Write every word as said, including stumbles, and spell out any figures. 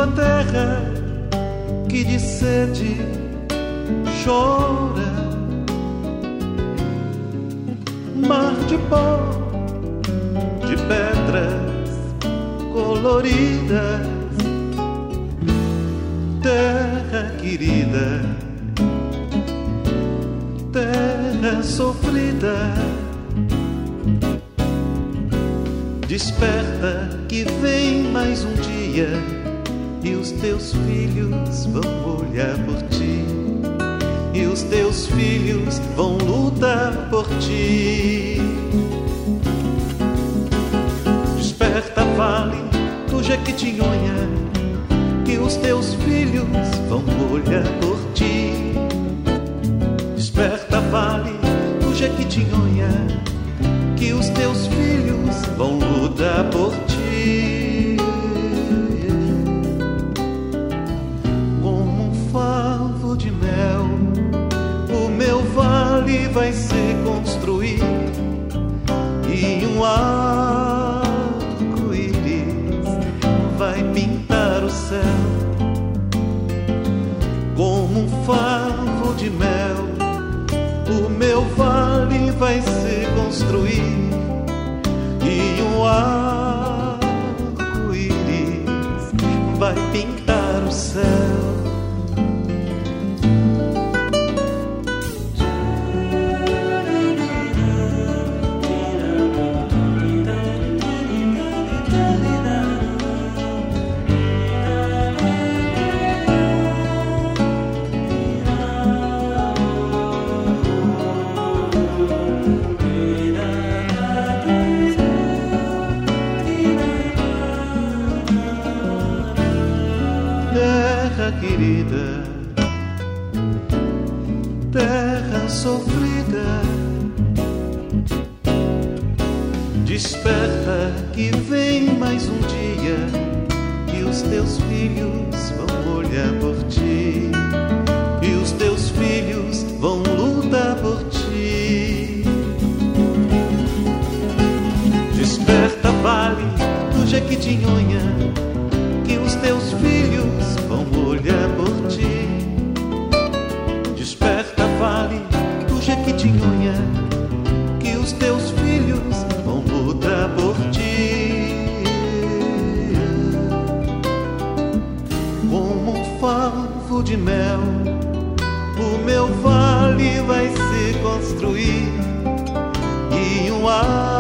tua terra que de sede chora, mar de pó, de pedras coloridas, terra querida, terra sofrida, desperta que vem mais um dia e os teus filhos vão olhar por ti, e os teus filhos vão lutar por ti. Desperta, vale do Jequitinhonha, que os teus filhos vão olhar por ti. Desperta, vale do Jequitinhonha, que os teus filhos vão lutar por ti. Como um favo de mel, o meu vale vai se construir, e um arco-íris vai pintar o céu. Como um favo de mel, o meu vale vai se construir, e um arco-íris vai pintar o céu. Querida, terra sofrida, desperta que vem mais um dia e os teus filhos vão olhar por ti, e os teus filhos vão lutar por ti. Desperta, vale do Jequitinhonha, que os teus filhos vão olhar por ti. Desperta, vale do Jequitinhonha, que os teus filhos vão lutar por ti. Como um favo de mel, o meu vale vai se construir, e um ar